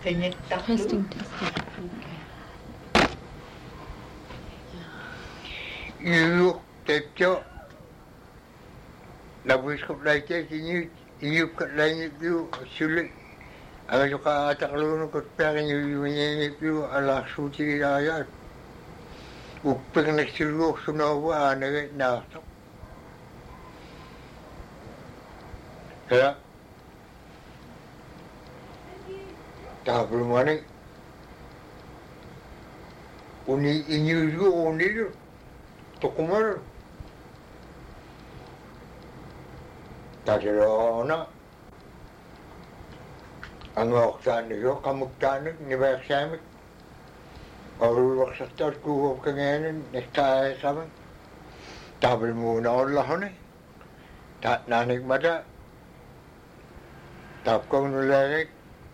Testing. You take your Nabuskop like that, you could like you, Suli. I look at a loan of pairing you if you allow shooting ayat. Who pick next to you, so no one again now. Yeah. Double money. Only in you only to come. Tadirona ang waksan niyo kamugtanig ni Bersamik o waksatar ko kanganin nekay kami tabel muna Allah ni tat nanik mata tap ko nularik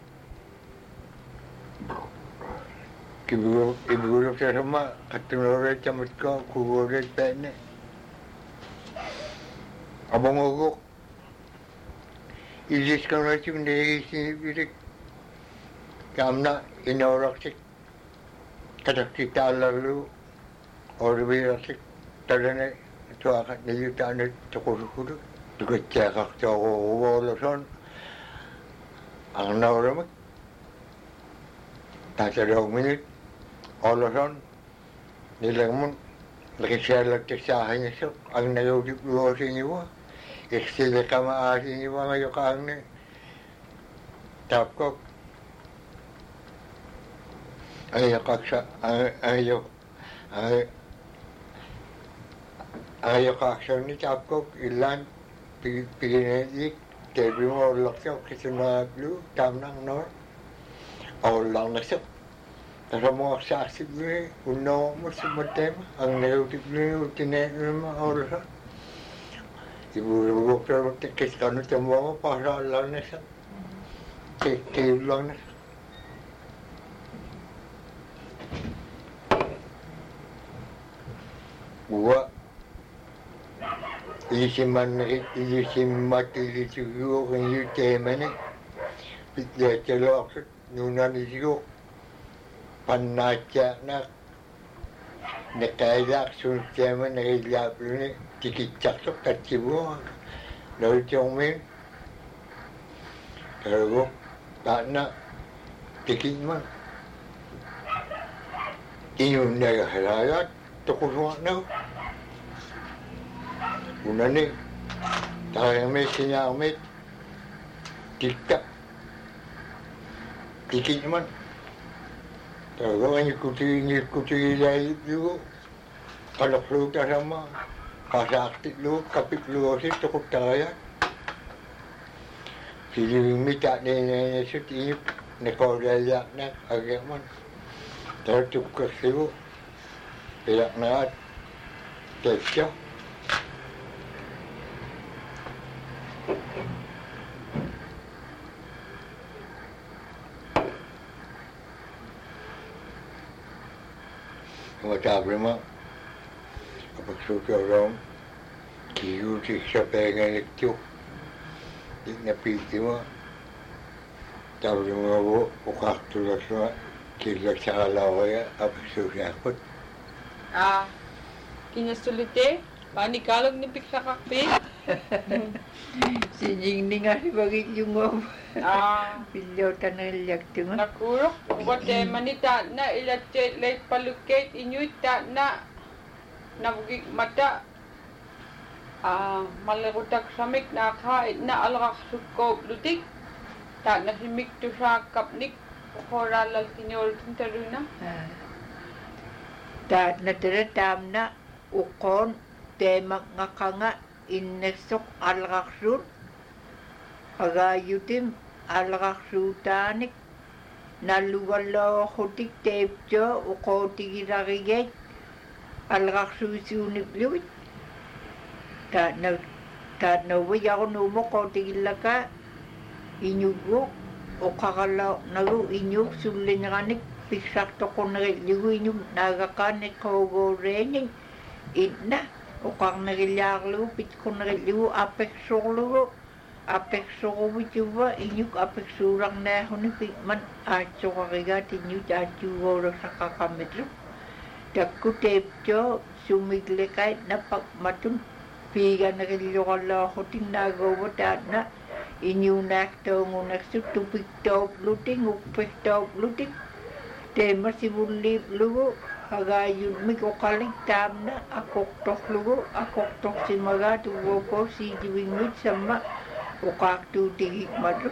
ibu sa sama katunore camut ko kuwore pene abang ogok Ilis kan macam ni sini bilik kamna inoraksik kadak kita lalu orang biraksik terane tu akan ni kita ni cukup juga cakap cakap walaupun angna orang mak tak ada minit walaupun ni lagi lagi saya lagi hanya so angna itu dua sini wah Eksila kama asin ni mga yukang ni tapkok ayokak sa ayokak sa ni tapkok ilan pilinetik tebi mo laksaw kasi mga blue tam nang nor o lang nasap pero mga sasib ni uno mo sumatem ang neutik ni utinet mo oras Ibu doktor kisah itu semua pasal lainnya sah, kecil lainnya. Gua isiman itu juga ini temen ni, dia celok nunan itu panaja nak nekaya sun temen nekaya ni. Tikicak tu kacau, lalu congmen, kalau tak nak tikit mana, ini undang halayat, toko suat nak, undang ni, tak yang mestinya amet, tikak, tikit mana, kalau ni kuti lagi juga, kalau perlu tak sama. Kasakti lu, kapit lu sih cukup kaya. Sili minta ni sini nekor dia nak agak man. Tercukup siu, tidak nak tercah. Macam berapa? Suka orang kiu siksa pengen itu napi cuma tahu dengan buka tu semua kita salah ya apa susah pun Kini sulit pani kalog ni piksa kakpi Sijing ni nga si bagay yung pilyo tanaliyak tunga. Nakurok, wate manita na ilatse late palukate inyuit ta na nabugig mata malarutak samik na kahit na alak sukop lutik ta na simik to sa kapnik koralal kinyor tintaruna Ta natiratam na ukon temak nga kanga inesok alraksur agayutim alraksutanik naluwalo hutik tepjo ukotigiragigay alraksusunik liwit ta na wayaw numo kotigilaka inyugo o kakalaw nagu inyug sulinyanik pisak toko nagiligo inyug nagakanik kogorening itna o kang nagiliaglo pit ko nagiligo apek solo apeksorujuva inyuk apeksurang na huni pikman achokariga tinyuk achugoro sakakamitru takku tepjo sumiglekay na pagmatun piga na kilokala hoting nagawa na inyu nakto ngunaksu tupik-top luting upik-top luting tema sibulip lugo hagayun mikokalik tam na akok-tok lugo akok-tok si maga tuwoko si jiwingit sama ukaktu tigik madru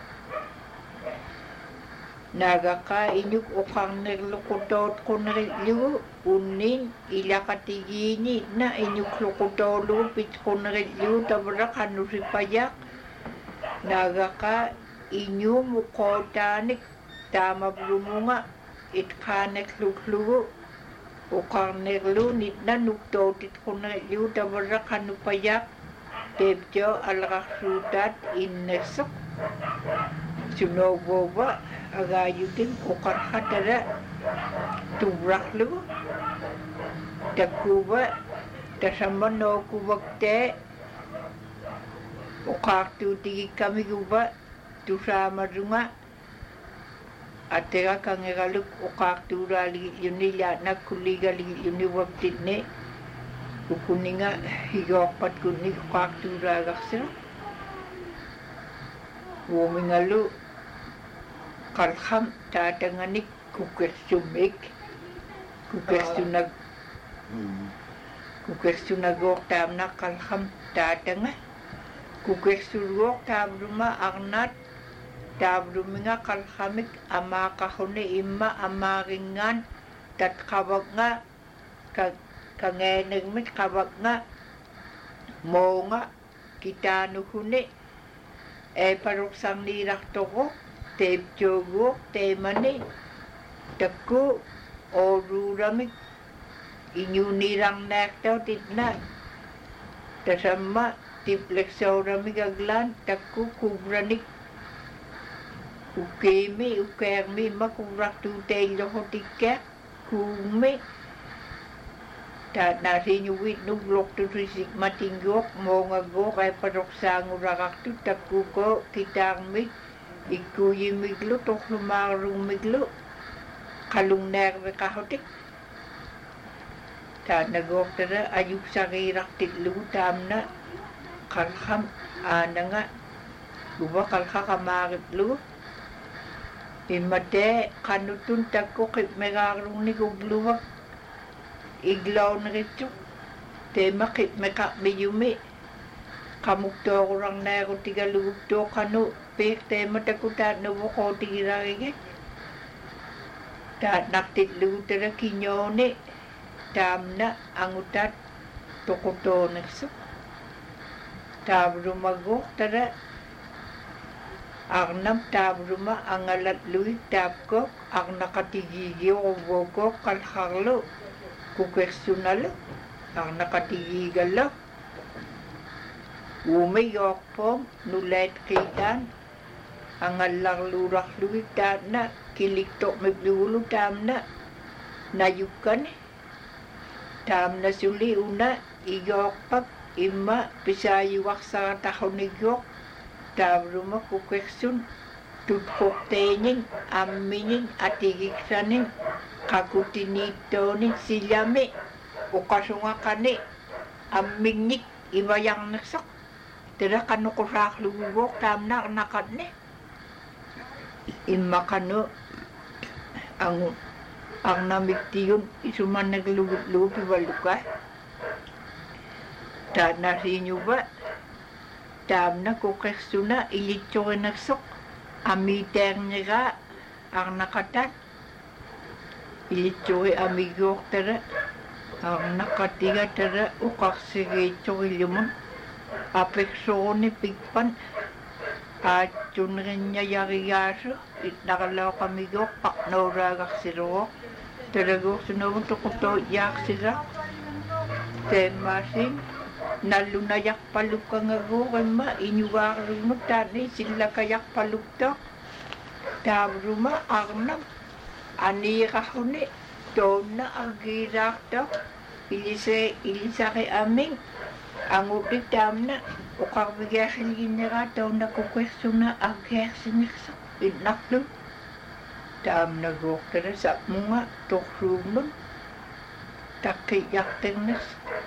nagaka inyuk ukang naglukutot ko naglugo unin ilakatigini na inyuk lukutolo pit ko naglugo tabrak hanusipayak nagaka inyu mukotanik tama brumunga itkanek luklugo ukang naglu nit na nuktotit ko naglugo tabrak hanupayak tepjo alakasutat innesok sunoboba agayutin ukar hatara tubraklu takuba tasamano kubakte ukaktu tigi kami kuba tusama runga atega kangegaluk ukaktu rali yunila nakuliga yuni wabtine kuninga higokpat kuning waktu ragaksir womingalu kalham tatanganik kukesumik kukestunagok tamna kalham tatanga kukesurok tabruma agnat tabruminga kalhamik amakahone imma amaringan tatkabag nga kangeneng mit kabag nga mo nga kita nuhuni paruksang nirak toko tepjogo temani takku oruramik inyu nirang nektaw titna tasama tiplexauramik aglan takku kubranik ukemi ukermi makurak tutay lohotikek kumi nasi nyuwit nuglok tu risik matinggok mo ngagok ay paruksang urakak tu takku ko kitang mit ikuyi miglo tok lumarung miglo kalung nerve kahotik ta nagok tara ayuk sagirak titlu tamna kalham ananga luba kalha kamarit lu imate kanutun takku kip megarung ni gubluwak iglaw na rito tema kip meka miyumi kamukto kurang na ako tigalugto kanu pek tema takutat na wako tigiragigit tat naktit lugutara kinyone tamna angutat tokoto nakso tabrumagok tara agnam tabruma angalat luik tapkok ang nakatigigi o boko kalharlo kukwekstunalo ang nakatigigalo umiyok po nulet kitan ang alarlurak luik na kiliktok maglulu tamna nayukan tamna suli una iyok pag ima pisayuwak sa tahon niyok tabruma kukweksun tutkoktenin aminin atigiksanin kakutinitonin silyami ukasungakani amminik ibayang naksak tira kanukurak lugok tamna nakadne imma kanu ang namiktiyon isuman naglugut-lugut ibalukay ta nasinyo ba tamna kukwekstuna ilitsokin naksok amiter niya ang nakatan ilitsoki amigok tara ang nakatiga tara ukaksiritsok ilimon apeksoni pigpan at yun rin niya yariyaso nakalaw kamigok paknauragak sirok talagok sunawang tukuto yak sira temasin nalunayak paluk ang agukay ma inyuwakarag mo tani sila kayak paluk to tabruma agnam anikahuni doon na agirak to ilisa kay aming Angutik tamna uqarvigaarliginnera tauna kuqersuna aggeersingersa innarlu tamna goortala sapmunga torsuumun taqqiyarternas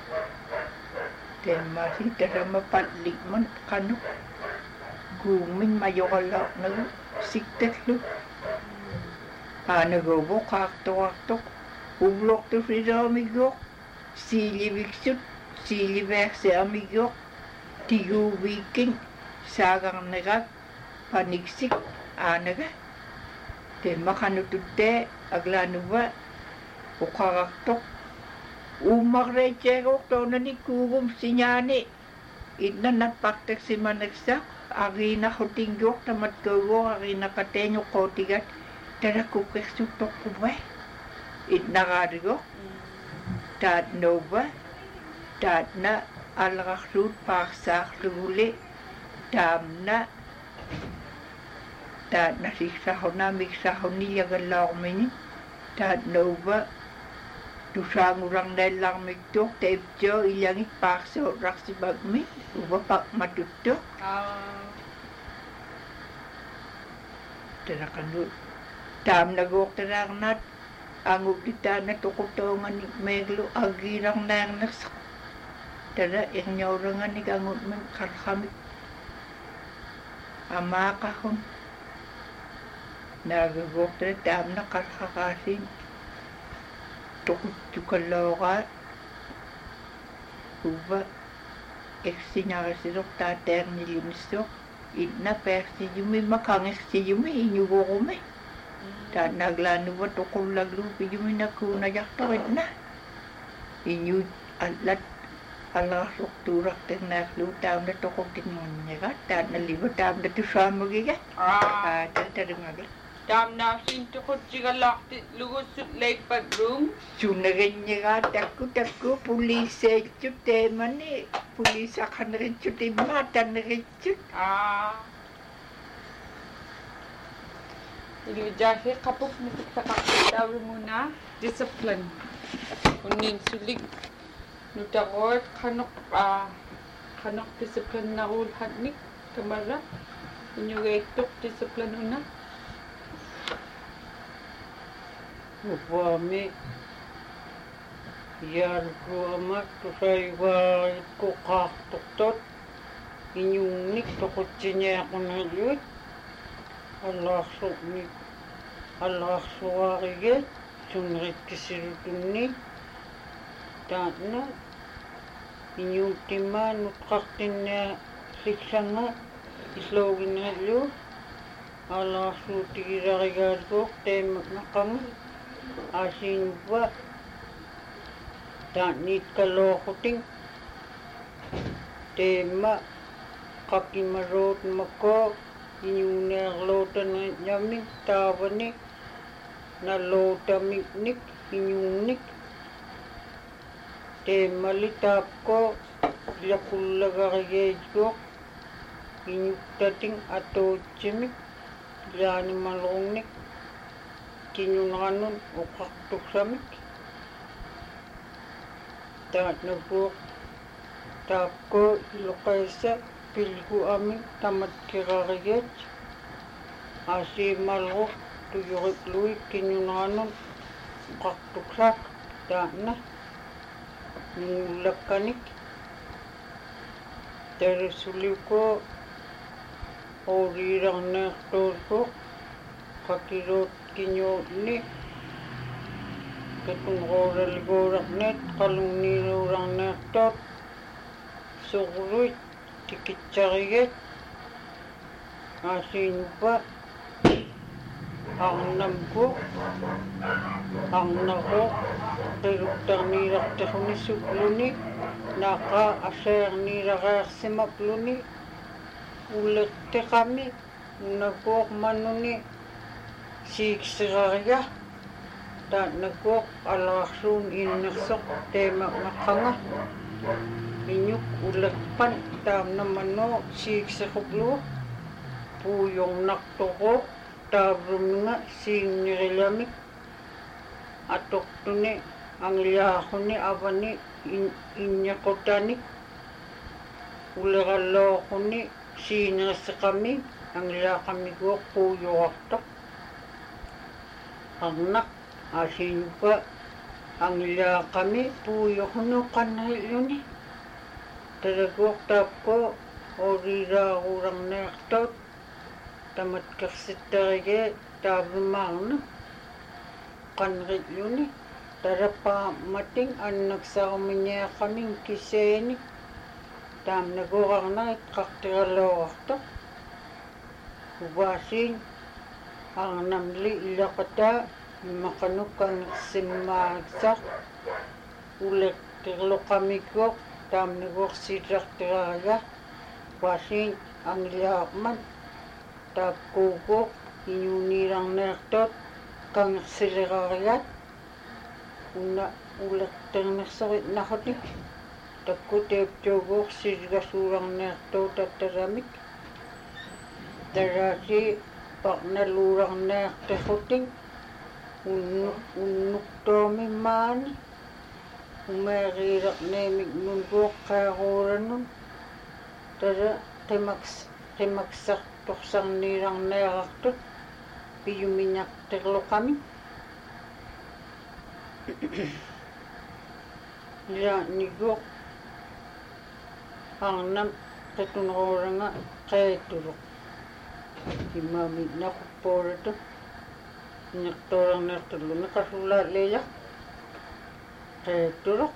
temmasi tasama pallikman qanu guumin majorallarnagu siktallu aanagovo qaartoqartoq ullortusisaamiggoq siiliviksut siiliverseamiggoq tiguuviikking saagarnerak paniksik aanaga temaqanututte aglaanuva uqarartoq uummarreitseegoq toonani kuugum sinyaani innanappartaksimaneksa ariinarrutinggoq tamatkaugoq ariinaqateenuqqootigat talakuqersuttoqquva innaraarigoq taatnouva taatna alrarsuut paarsaarluguli taamna taatna siksahona miksahoni yagallaormini taatnouva tusaangurarnaillarmiktuq taiptio ilangit paarsoorrarsipagmi uva paqmatuttu tanaqanu taamnagoortanaarnaat angukitaana toqutaungani meeglu aggiinarnaarnersa tana irnyaurangani angutmen qarqamik amaaqahun naagagoortana taamna qarqaqaasiin toquttukallooraa uva eksinarisisoq taateernilimissoq inna persiyumi makangersiyumi inyugorume taanaglanuva toqullaglu pijuminakuunajartoritna inyu allat allarsortuurarternaarlu taamna toqutinngunnega taanaliva taamna tusaamagiga tatarungaga taamnaasin toqutigallaarti lugussut lake bedroom sunagannega takku puliseitsut teemani pulisaqaneritsut immaataneritsut Ilujahir kapuk nutuksaqartaavimuna discipline unnin sulik nutaroit qanoq discipline narul hatnik kamara inyugeittuq discipline una upami yarguamak tusaivaitku qaartuqtot inyungnik toqutsinyaaqunalluit аллаарсуариге сунриkkisilutunni таатна иньюттимаа нутқартиннаа сиксанга ислоогиннерлу аллаарсуутигиларигаалгоқ теэммаққама аасиинуппа таанниит калоохутин теэмма қақимароот маккоо inyunerlootana nyamik taavani nalootamiknik inyunnik teemmalitaapko lakullagarigeitgoq inyuttating atootsimik laanimalrungnik kinyunranun uqartuksamik taatnapuoq taapko iloqaissa pilguamik tamatkirariget asiimalruq tuyurikluik kinyunranun uqartuksak taatna nuullakkanik terisuliko ooriirarneertuussuq qakiluut kinyootni katunrooraliguurarneet qalungniiluurarneertoot suqluit tikitsariget asiinuppa arnampuq arnaruq qiluttarniilarterunissukkluni naaqa aseerniilareersimapluni ullerteqami unakuoq mannuni siiksirariga taatnakuoq alaarsuun innersoq teemaqnaqqanga inyuk ullerpan taamnamanno siiksiquplu puuyornartoqoq taavruminga siingnirillamik atoqtuni angliaarruni avani inñaqutanik улераллоохуни сиинерсеқами ангилаақаммикуоқ пууйоартоқ арнақ аасиинука ангилаақами пууйохуну қаннериллуни талакуортаапко орираагуурарнеартоот таматкерситтариге таавимаарна qanrilluni tarappaammatin annaksarumiñiaqqaming kissaani taamnaguarnarit qartiralluartoq uvaasiin arnamli ilaqataa immaqanukkangersimmaariksaq uleqtirluqamikkuoq taamnaguarsiillartiraaya uvaasiin angilaarman taapkuuguoq iñuuniilarneertoot kangersileraariat unna uleqternersorit nahotik takkuteeptuuguuq silgasuularneertuutattaramik taraasi parnaluularneertehutik unnuktoomimmaani umeeriilerneemik nunguuq qaaruuranun tara qimaksartorsarniilarneerartut piyumiñaqterluqami ja niguuq arnam qatuneruuranga qeetuluq imami naquppuuratu niqtuularneertulluni qasullaaleeja qeetuluq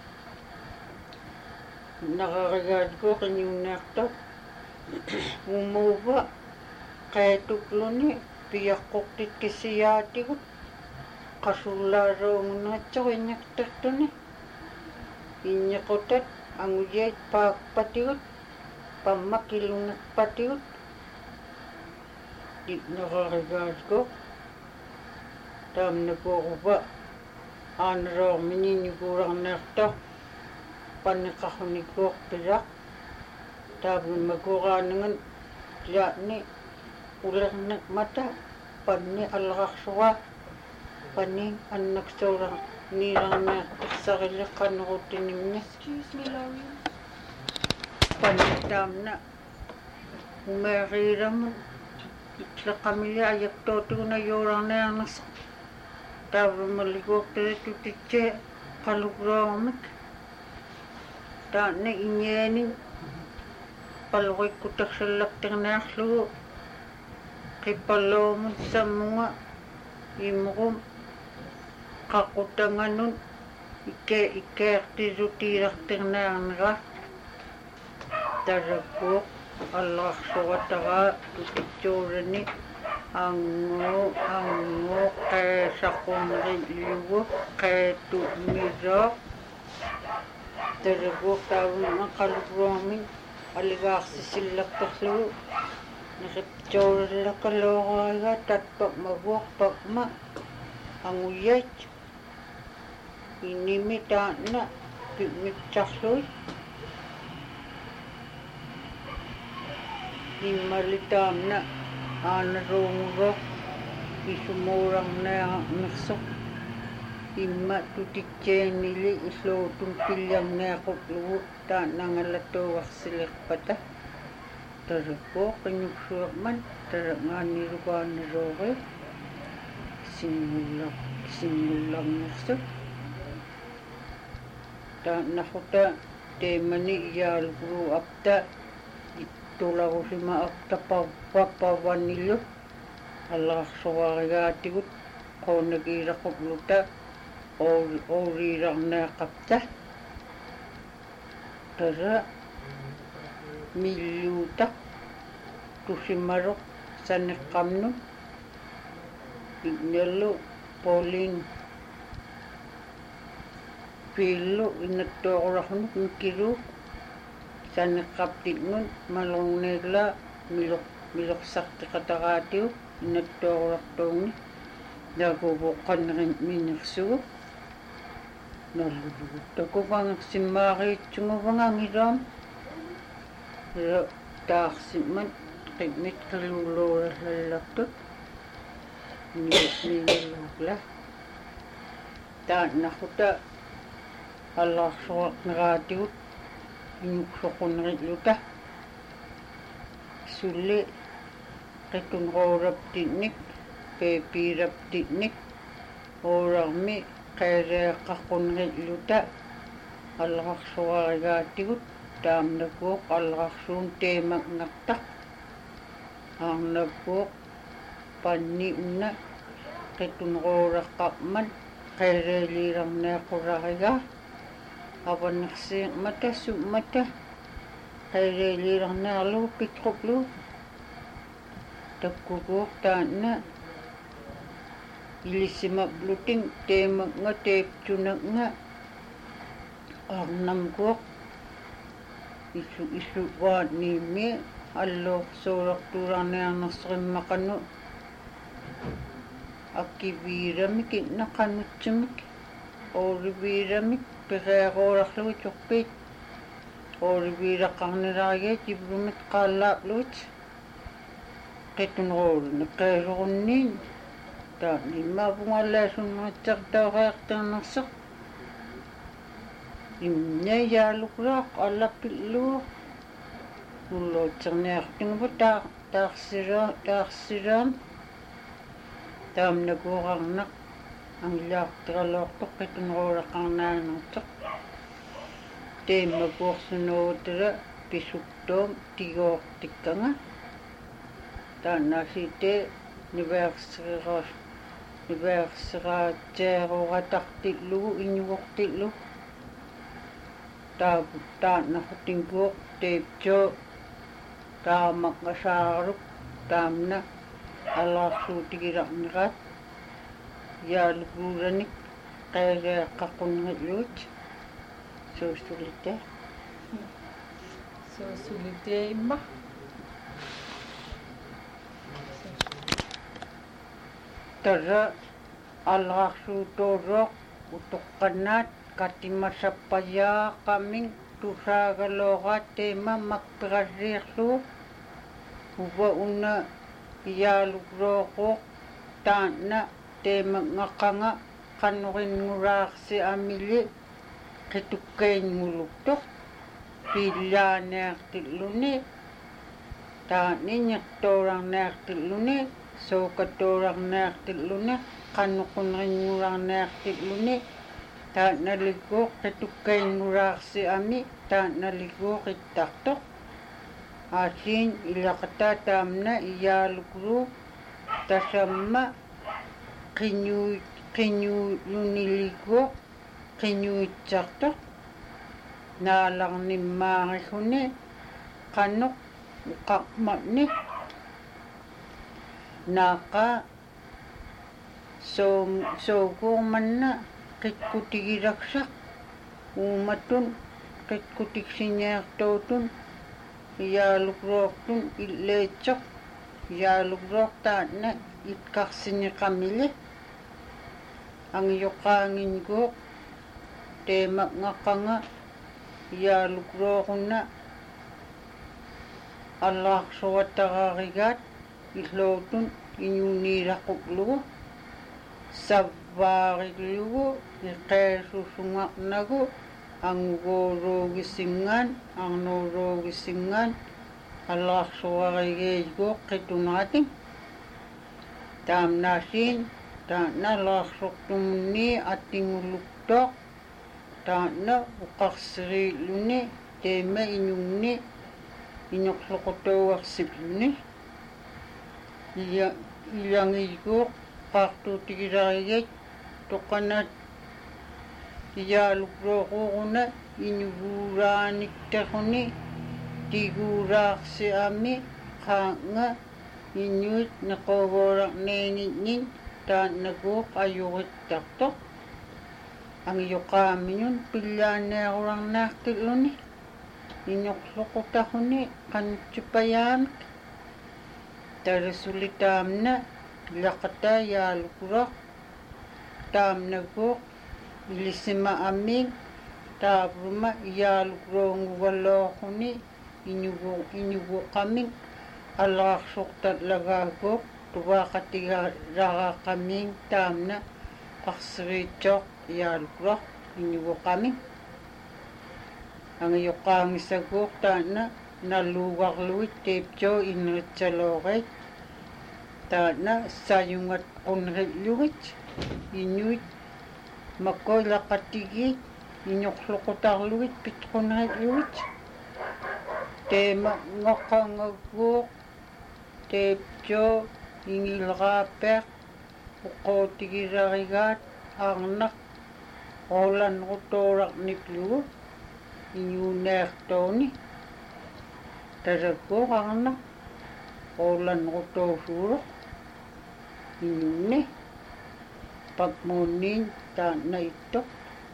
naqarigaatikuuq iñuunneertuq umuuva qeetukluni piyaqqortit kissiyaatigut qasullaaruungunaatsoq inniqtertuni inniqutat anguyait paakpatigut pammakilungerpatigut itnerarigaatikuq taamnakuurupa aaneroormininnikuularneertoq panneqarrunikuuq pilaq taavimmakuuraanangan laani ulernek mata panni allarsuwa panni annaksuular niilarneertersarilleqqaneruttinimni Excuse me, Laurie. panni taamna umeeriiramun itleqamili ajaqtuutuguna yuularneernersa taavimmalikuuqtaratutitse qalukruamik taanna iñaanin palluqikkutarsallarternearlugu qipalluumun sammunga imrum qaqutanganun ikkeertisutiilarternearnera tarakkuuq allarsuqataraa tutitsuurani angu qeesaqunrillugu qeetu'mirooq tarakkuuq taavunga qalukruamin aligaarsisillarterlugu niqiptuurillaqalooraaga tatpaqmaguarpaqma anguyat inimi taanna pimmitsarlui immali taamna aaneruunguroq isumuurarneernersoq imma tutitseanili illuutun pillarneaquplugu taannangalatuugarsilerpata tarakkuuq qinnuksuerman tarangaanirugaanneroori singullarnersuq taannahuta teemani iyaaluguru apta ittularusima aptapavvanillu allarsuarigaatigut qoonakiilaqupluta ooriirarneaqapta tara milluuta tusimaruq saneqqamnu ignallu Pauline pillu inattuuqurarnuk mikkiluuq saneqqaptingun malorneegla miloqsartiqataraatigu inattuuqurartuungi naguvuqqannerin minersugu nallulugu takuvangersimmaariitsunguvangangiraam taarsimman qimmit qiluluurallallartut niilluugla taannaquta allarsuaqneraatigut inuqsoqunnerilluta sulli qitunqooraptinnik peepiiraptinnik oorarmi qeereeqqaqqunnerilluta аллақарсуаригаатигут таамнакуоқ аллақарсуун теемагнартақ аарнаппуоқ панни унна qitунеқоораққармат qeereeliirarneequraрига аваннерсииммата суммата qeereeliirarneerlugu pitquplu таккугуоқ таанна илиссимаплутин теемагнга теептунагнга арнамгуоқ исуwaatniimmi аллоорсуулартууларниарнерсериммақану аккивиирамик иннақанутсимик оорвиирамик переерооларлугу турпит оорвиилаққарнилааригит ивлумит qaallaaplуут qitунеруулу qeesorunniin таа ниммаапунгаллаасуннеритсартаореартаарнерсеқ имнаяалукраақ аллаппиллуу уллоотсерниартингупа таарсираам таамнакуорарнақ ангилаартиралоортоқ qitунеруулаққарнаанертеқ тееммакуорсунуутера писуттуум тигоортикканга тааннаасиите ниверсераатееруратартиллугу иниуортиллу тааннахутингуоқ теипчо таамаққасаарулук таамна алаарсуутигиларнерат яалукуураник qeereeqqaqqunnerilluut соосулитеимма тара алаарсуутоорооқ утоққаннаат катимасаппаяақамин тусаагалоогаат теема макпераллиерлуу ува уна яалукрооқоқ таанна теемангаққанга qannurinngurаарsi amili qitukkainguluktoq piillaaneartilluni taaniñertoorarneartilluni sookattoorarneartilluni qannuqunerinngurarneartilluni taannalikkuuq qitukkainguraarsi ami taannalikuuq ittartoq aasiin ilaqataa taamna iyaalukru tasamma qiñuulunilikuuq qiñuitsartoq naalarnimmaarissuni qannoq uqarma'ni naaqa sookuurmanna qitkutigilaqsaq uumatun qitkutigsiñaartuutun iyaalukruortun illeetsoq iyaalukruortaanna itqarsiñiqamili angioqaanginguuq teemaqngaqanga iyaalukruorunna allaarsuataraarigaat illootun iñuniilaquplugu savvaarillugu iqeesusungarnagu anguuruugisingaan arnuuruugisingaan allaarsuarigeiguuq qitunaatin taamnaasiin taanna allaarsortumunni attinguluktoq taanna uqarsiriilluni teema iñungni iñorloqotuugarsipluni ilangiguuq qaartuutigilarigat toqanat iyaalukruoquruna iñuguuraaniktaruni tiguuraarsi ami qaanga iñuit neqoogoolarneeniññin taannakuuq ajurittartoq angioqaaminun pillaaneerularnaartilluni iñorloqutaquni qanutsipayaamik talasuli laqataa yaalukuroq taamnakuuq ilissima amiin taapruma iyaalukuroongugalooquni iñuguqamin allaarsortatlagaakuuq tuvaaqatigaraqamiin taamna qarsiriitsoq iyaalukuroq iñuguqamin ang yuqaangissaguuq taana nalluugarluit teipjo inritsaloorit taana sayungat qunrillurit inuit makoilaqatigit inuqluqutarluit pitqunrilluit teema ngoqqangaguuq teipjo ingilraapeq uqootigirarigaat arnaq olanrutooraqniklugu inyuuneertooni tasakkuuq arnaq olanrutoosuuruq inyuunni pakmuunniin taanna ittoq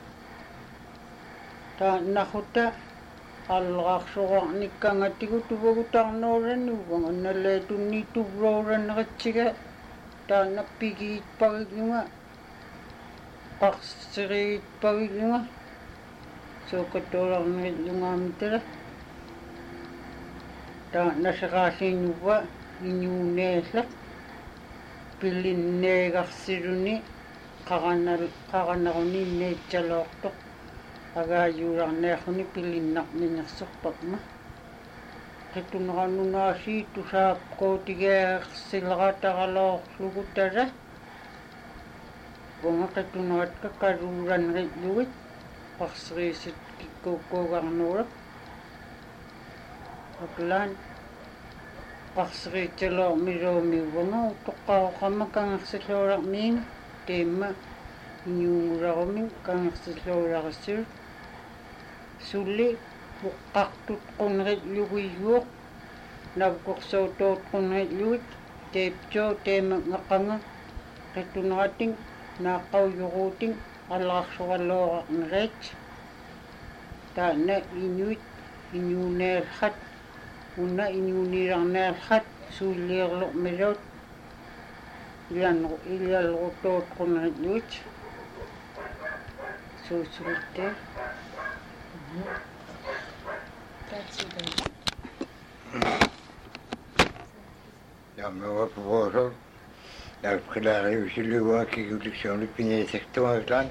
taannaquta аллаарсоорниккангатигу тувагутарноораннуган анналаатунни туврооранаратсига таанаппигиитпагилунга qarсериитпагилунга соокатооларнериллунгаамитала тааннасераасииннува инюунеалла пиллиннеегарсилуни qarannaruни neitsaloortoq agaayuularniarruni pillinnarminersorpakma qitunerannunaasi tusaapqootigeersilerataraaloorlugu tala bunga qituneratka kaluulanrilluit qarseriisit kikkuukkuugarnuulak aklaan qarseriitsaloormiluumiuanga utoqqaoqama kangersilluularmiin teemma inyuungularumin kangersilluularissiut sulli uqqartut qunrilluguiguuq navkorsuutuut qunrilluit teipjo teema ngaqanga qitunerating naaqqaujuruuting аллаарсораллоорарнерит таана инуит инюунеалхат уна инюуниларнеалхат сууллиерлормилут илалрутоот qunrilluit суусултэ Ja, me professor, daar gedaan jullie werk ik zo niet in het sector dan.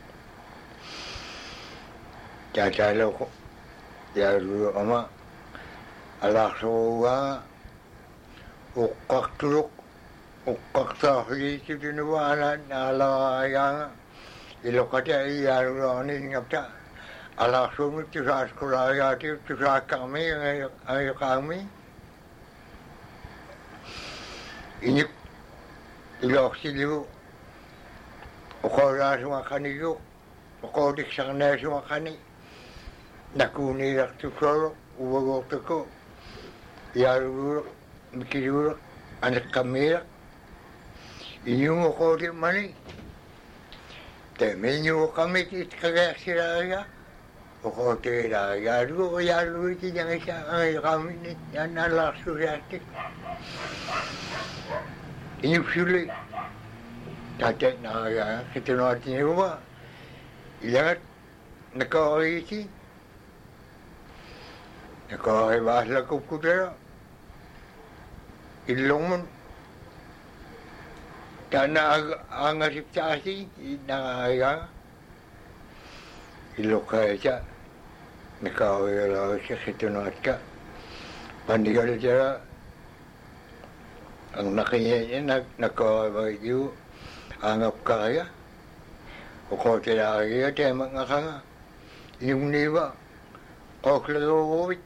Ja, daar loop ja, ama Allah soa uqqartaarliit tunuana naalaayaanga ilokata iyaaruani ngapta Allah soa tusaaskulaayaati tusaakami ayqaami inik ilooxsiligu uqoolaasuaqanigu uqootiksarnaasuaqani nakuuniilartuksoro uvagoortuku iyaaruguuruq mikiluuruq aniqqammiileq iñuuqootimmani temiñuuqamik itqageersilaaria uqootigilaariaalugu uyaaluguiti jangisa angilqaamini yannaalaarsusiaattik iñupsuli tate naagaa kitunoatiniguva ilagat nakaoriiti nakaorivaaslakupkutara illungun tana angasiptaasi naagaa illuqaita nakaorilaarissa kitunoatka pandigaljara ang nakiyain nakaorivagiu angapkaya uqootilaaria teemaqaqanga iñugniiva qooqlaguuvit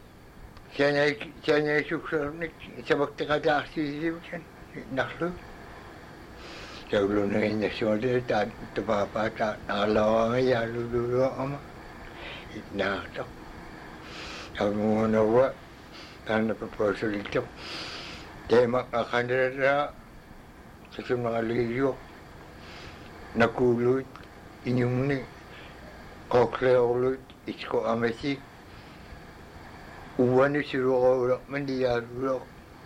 sianaisuksarnik sabaktiqataarsiisivitan narlu saulunainassuali tapaapaa naalawaanga yaaluluama itnaartoq amuunarwa taana proposalittoq teemaqaqanara sasunaaligiuq nakuuluit iñugni qooqleorluit isko amasik uwani siruqoulaqmani yaaluloq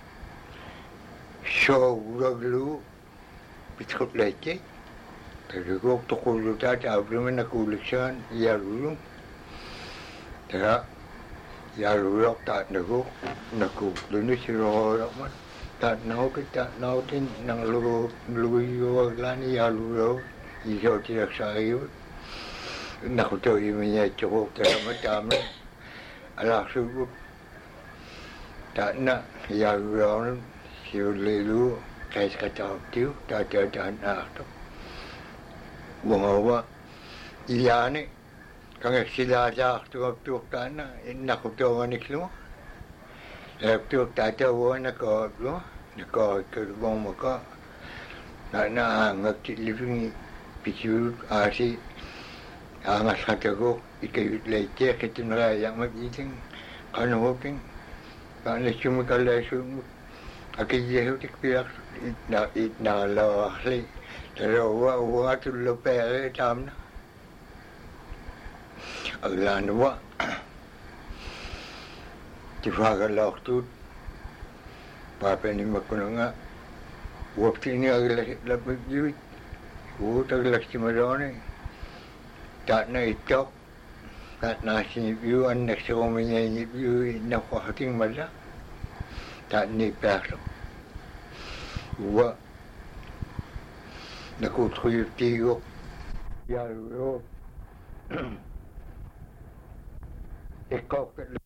soogulaglugu pitqutlaittai taluguuq toqullutaa taavlumi nakuuliksaan yaalulum taa yaaluloq taatnaguuq nakuuqluni siruqoulaqman taatnautin nangluguyuaglaani yaaluloo isootilaksaarigut nakuto iminya cukup macam alah subuh tak nak ya orang siulu kais kacau tiu tak ada anak tu bahawa iya ni kang sila ja tu tak nak nakuto ni semua tu tak ada orang nak lu nak ke bang maka nak ngakit living picu asi angas katago ikay leke kitinra yang magiting kan hoping kan lesum kalesum akiye hotik piak na la hli pero wa tu lo pe tam na aglan wa tifaga lok tu papa ni makunanga waktu ni agla la bagi wo tagla kimarone tak na itok tak na sinipyu an nagsawaminya inipyu na kuhating mala tak ni pero wa nakutuyot tigo yaro ikaw